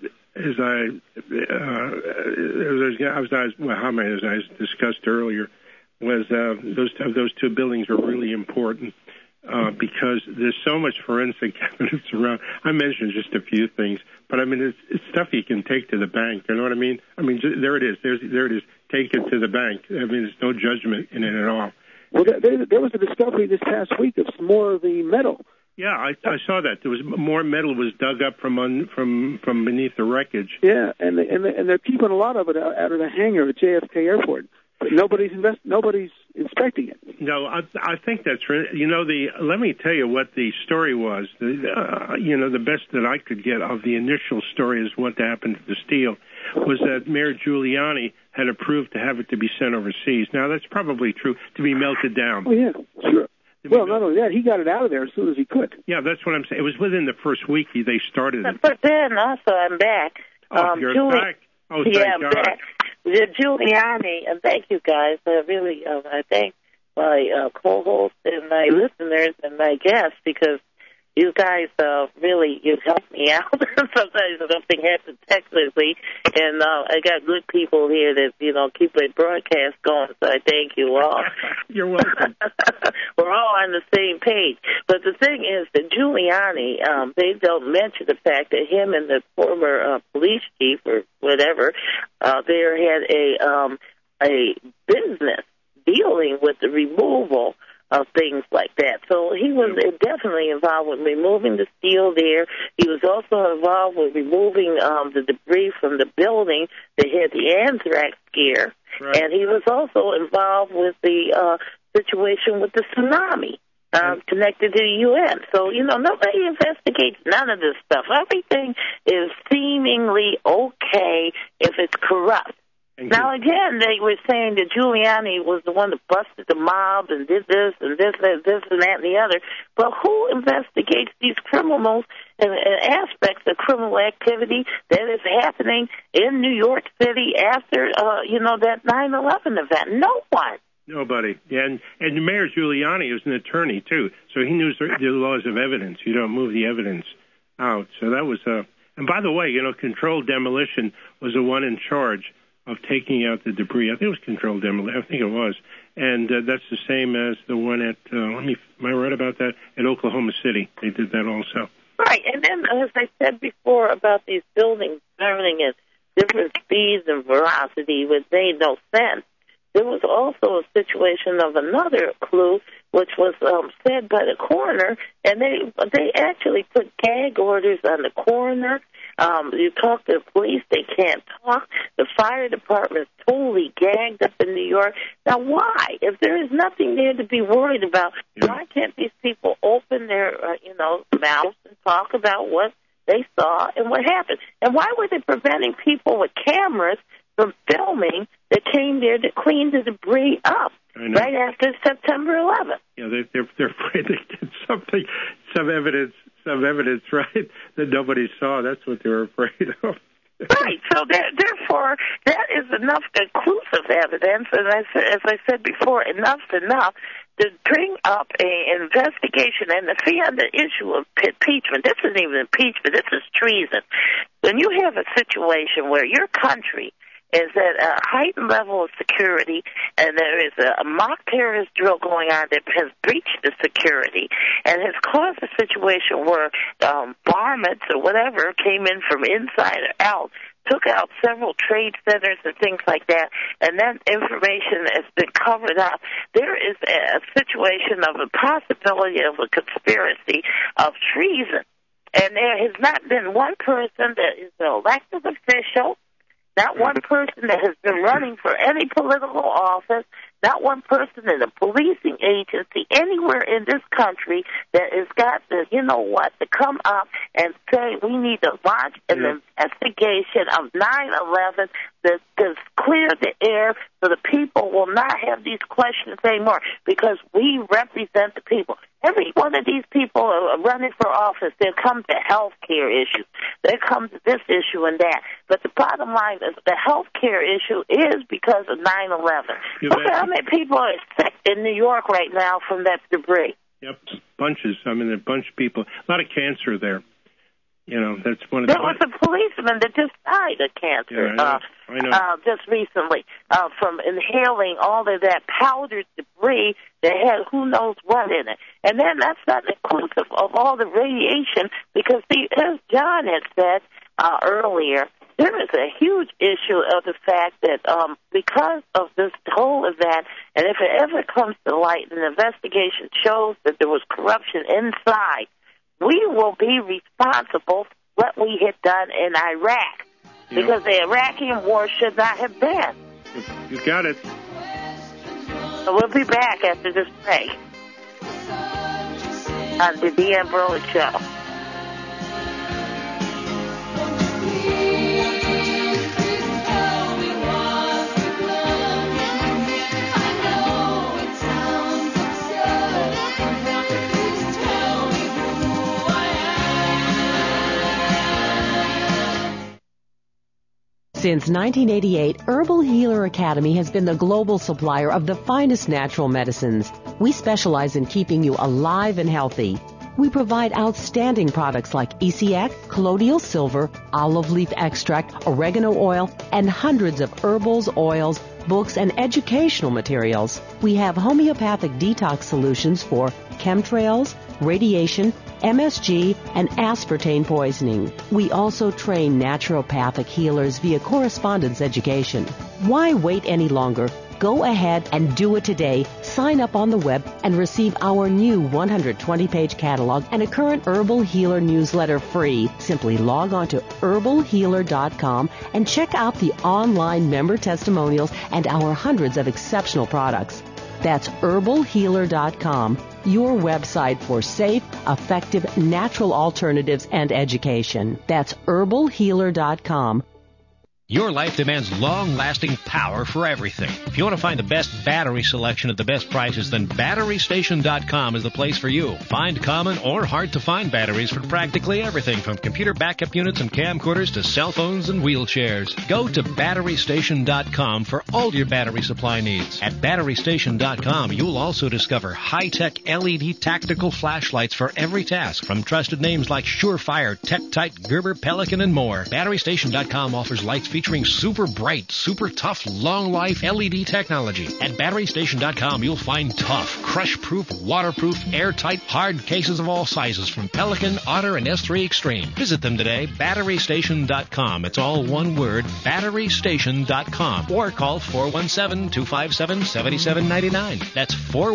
discussed earlier, was those two buildings are really important. Because there's so much forensic evidence around. I mentioned just a few things, but I mean it's stuff you can take to the bank. You know what I mean? I mean there it is. There it is. Take it to the bank. I mean there's no judgment in it at all. Well, there was a discovery this past week of some more of the metal. Yeah, I saw that. There was more metal was dug up from beneath the wreckage. Yeah, and they're keeping a lot of it out of the hangar at JFK Airport. But nobody's inspecting it. No, I think that's right. You know, let me tell you what the story was. The best that I could get of the initial story is what happened to the steel was that Mayor Giuliani had approved to have it to be sent overseas. Now, that's probably true, to be melted down. Oh, yeah, sure. Well, not only that, he got it out of there as soon as he could. Yeah, that's what I'm saying. It was within the first week they started it. But then also, I'm back. Oh, you're back. Oh, thank yeah, God. back. The Giuliani, and thank you guys. I thank my co-hosts and my listeners and my guests because you guys you help me out. Sometimes something happens technically, and I got good people here that keep the broadcast going. So I thank you all. You're welcome. We're all on the same page. But the thing is that Giuliani, they don't mention the fact that him and the former police chief or whatever, there had a business dealing with the removal of things like that. So he was definitely involved with removing the steel there. He was also involved with removing the debris from the building that had the anthrax scare. Right. And he was also involved with the situation with the tsunami connected to the UN. So, nobody investigates none of this stuff. Everything is seemingly okay if it's corrupt. Now, again, they were saying that Giuliani was the one that busted the mob and did this and this and this and that and the other. But who investigates these criminals and aspects of criminal activity that is happening in New York City after, that 9/11 event? No one. Nobody. And Mayor Giuliani was an attorney, too, so he knew the laws of evidence. You don't move the evidence out. So that was and by the way, controlled demolition was the one in charge of taking out the debris. I think it was controlled demolition. I think it was. And that's the same as the one at, am I right about that? At Oklahoma City. They did that also. Right. And then, as I said before about these buildings burning at different speeds and velocity, which made no sense, there was also a situation of another clue, which was said by the coroner, and they actually put gag orders on the coroner. You talk to the police, they can't talk. The fire department's totally gagged up in New York. Now, why? If there is nothing there to be worried about, why can't these people open their, mouths and talk about what they saw and what happened? And why were they preventing people with cameras from filming that came there to clean the debris up right after September 11th? Yeah, they're afraid they did something, some evidence, right, that nobody saw. That's what they're afraid of. Right. So therefore, that is enough conclusive evidence, and as I said before, enough's enough to bring up an investigation. And to see on the issue of impeachment, this isn't even impeachment, this is treason. When you have a situation where your country is at a heightened level of security, and there is a mock terrorist drill going on that has breached the security and has caused a situation where varmints or whatever came in from inside or out, took out several trade centers and things like that, and that information has been covered up. There is a situation of a possibility of a conspiracy of treason. And there has not been one person that is an elected official Not one person that has been running for any political office, not one person in a policing agency anywhere in this country that has got the, to come up and say we need to launch an investigation of 9/11 that clear the air so the people will not have these questions anymore because we represent the people. Every one of these people are running for office. They come to health care issues. They come to this issue and that. But the bottom line is the health care issue is because of 9/11. Look at how many people are sick in New York right now from that debris. Yep, bunches. I mean, a bunch of people. A lot of cancer there. That's one of the... There was a policeman that just died of cancer I know. Just recently from inhaling all of that powdered debris that had who knows what in it. And then that's not inclusive of all the radiation because, as John had said earlier, there is a huge issue of the fact that because of this whole event, and if it ever comes to light and an investigation shows that there was corruption inside, we will be responsible for what we had done in Iraq. Because the Iraqi war should not have been. You got it. So we'll be back after this break on the Deanne Broad Show. Since 1988, Herbal Healer Academy has been the global supplier of the finest natural medicines. We specialize in keeping you alive and healthy. We provide outstanding products like ECX, colloidal silver, olive leaf extract, oregano oil, and hundreds of herbals, oils, books, and educational materials. We have homeopathic detox solutions for chemtrails, radiation, MSG, and aspartame poisoning. We also train naturopathic healers via correspondence education. Why wait any longer? Go ahead and do it today. Sign up on the web and receive our new 120-page catalog and a current Herbal Healer newsletter free. Simply log on to herbalhealer.com and check out the online member testimonials and our hundreds of exceptional products. That's herbalhealer.com, your website for safe, effective, natural alternatives and education. That's herbalhealer.com. Your life demands long-lasting power for everything. If you want to find the best battery selection at the best prices, then BatteryStation.com is the place for you. Find common or hard-to-find batteries for practically everything from computer backup units and camcorders to cell phones and wheelchairs. Go to BatteryStation.com for all your battery supply needs. At BatteryStation.com, you'll also discover high-tech LED tactical flashlights for every task from trusted names like Surefire, TechTite, Gerber, Pelican, and more. BatteryStation.com offers lights featuring super bright, super tough, long-life LED technology. At BatteryStation.com, you'll find tough, crush-proof, waterproof, airtight, hard cases of all sizes from Pelican, Otter, and S3 Extreme. Visit them today, BatteryStation.com. It's all one word, BatteryStation.com. Or call 417-257-7799. That's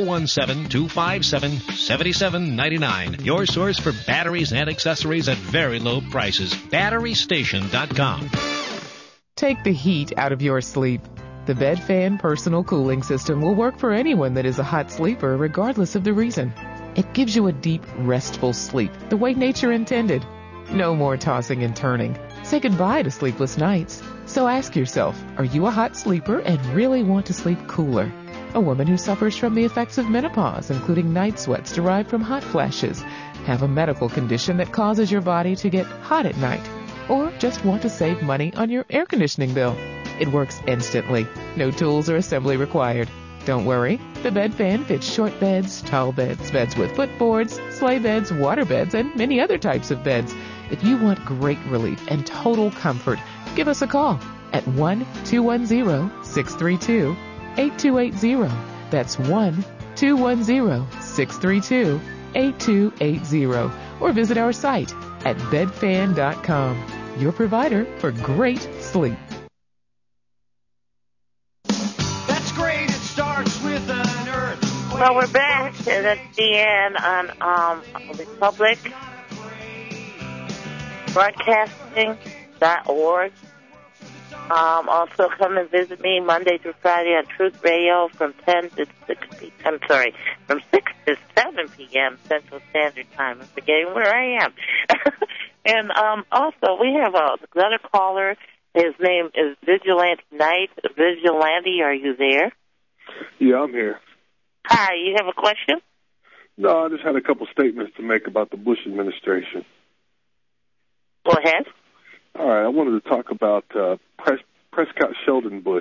417-257-7799. Your source for batteries and accessories at very low prices. BatteryStation.com. Take the heat out of your sleep. The Bed Fan Personal Cooling System will work for anyone that is a hot sleeper, regardless of the reason. It gives you a deep, restful sleep, the way nature intended. No more tossing and turning. Say goodbye to sleepless nights. So ask yourself, are you a hot sleeper and really want to sleep cooler? A woman who suffers from the effects of menopause, including night sweats derived from hot flashes, have a medical condition that causes your body to get hot at night, or just want to save money on your air conditioning bill. It works instantly. No tools or assembly required. Don't worry. The Bed Fan fits short beds, tall beds, beds with footboards, sleigh beds, water beds, and many other types of beds. If you want great relief and total comfort, give us a call at 1-210-632-8280. That's 1-210-632-8280. Or visit our site at bedfan.com, your provider for great sleep. That's great. It starts with an earthquake. Well, we're back at the end on Republic Broadcasting.org. Also, come and visit me Monday through Friday on Truth Radio from 10 to 6 p.m. From 6 to 7 p.m. Central Standard Time. I'm forgetting where I am. And also, we have another caller. His name is Vigilante Knight. Vigilante, are you there? Yeah, I'm here. Hi, you have a question? No, I just had a couple statements to make about the Bush administration. Go ahead. All right, I wanted to talk about Prescott Sheldon Bush,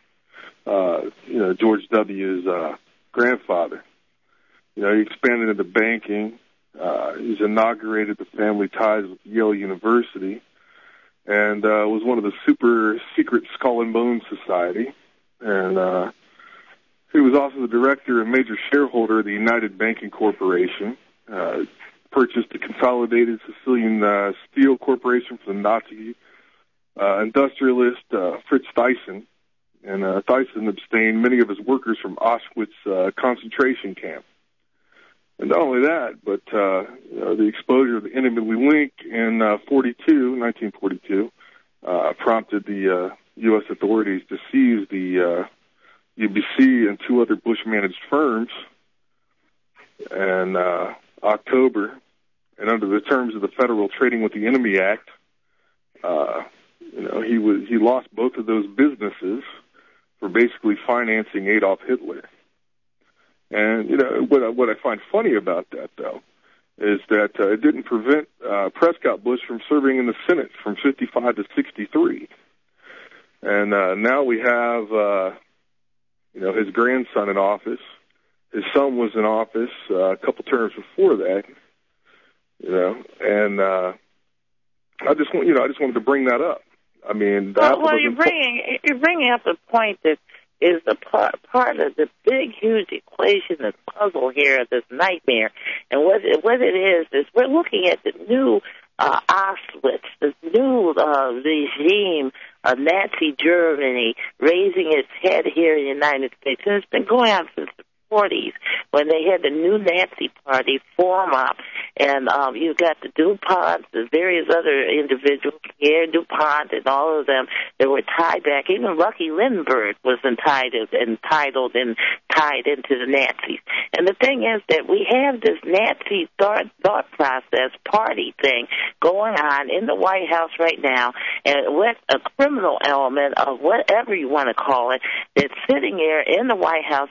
George W.'s grandfather. He expanded into banking. He's inaugurated the family ties with Yale University, and was one of the super secret Skull and Bones Society. And he was also the director and major shareholder of the United Banking Corporation, purchased the Consolidated Sicilian Steel Corporation from the Nazi industrialist Fritz Thyssen. And Thyssen abstained many of his workers from Auschwitz concentration camp. And not only that, but the exposure of the enemy link in 1942, prompted the U.S. authorities to seize the UBC and two other Bush-managed firms in October. And under the terms of the Federal Trading with the Enemy Act, he lost both of those businesses for basically financing Adolf Hitler. And what I find funny about that, though, is that it didn't prevent Prescott Bush from serving in the Senate from 55 to 63. And now we have his grandson in office. His son was in office a couple terms before that. And I just wanted to bring that up. I mean, you're bringing up a point that is a part of the big, huge equation, this puzzle here, this nightmare. And what it is we're looking at the new Auschwitz, this new regime of Nazi Germany raising its head here in the United States. And it's been going on since the 40s when they had the new Nazi Party form up. And you've got the DuPont, the various other individuals, Pierre DuPont and all of them that were tied back. Even Lucky Lindbergh was entitled and tied into the Nazis. And the thing is that we have this Nazi thought process party thing going on in the White House right now, and with a criminal element of whatever you want to call it that's sitting there in the White House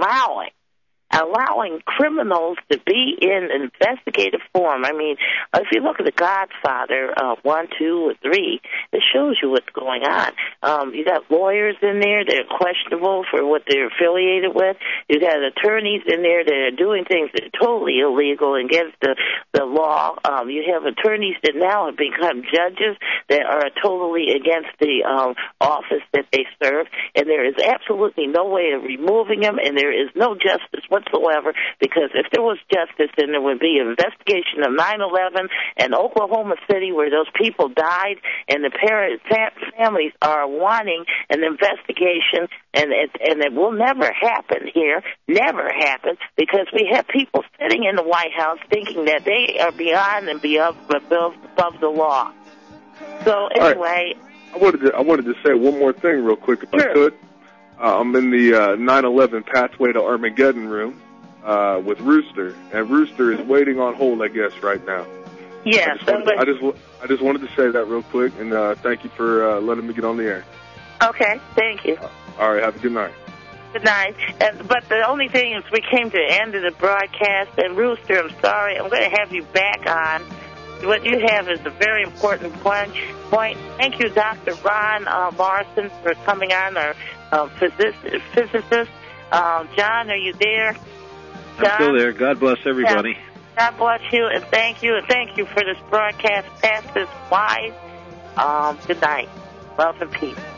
allowing criminals to be in investigative form. I mean, if you look at The Godfather 1, 2, or 3, it shows you what's going on. You got lawyers in there that are questionable for what they're affiliated with. You got attorneys in there that are doing things that are totally illegal and against the law. You have attorneys that now have become judges that are totally against the office that they serve, and there is absolutely no way of removing them, and there is no justice whatsoever, because if there was justice, then there would be an investigation of 9/11 and Oklahoma City where those people died, and the families are wanting an investigation, and it will never happen here, never happen, because we have people sitting in the White House thinking that they are beyond and above the law. So anyway, right. I wanted to say one more thing real quick if I could. I'm in the 9/11 Pathway to Armageddon room with Rooster, and Rooster is waiting on hold, I guess, right now. Yes. I just wanted to say that real quick, and thank you for letting me get on the air. Okay, thank you. All right, have a good night. Good night. But the only thing is we came to the end of the broadcast, and Rooster, I'm sorry, I'm going to have you back on. What you have is a very important point. Thank you, Dr. Ron Larson, for coming on, our physicist. John, are you there? John? I'm still there. God bless everybody. God bless you, and thank you for this broadcast. Pass this wise. Good night. Love and peace.